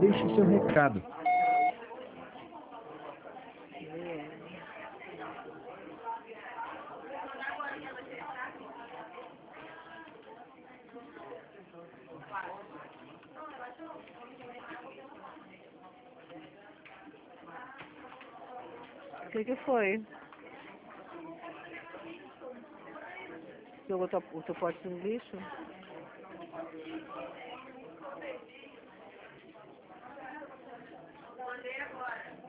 Deixe seu recado. O que foi? Jogou o teu pote no lixo?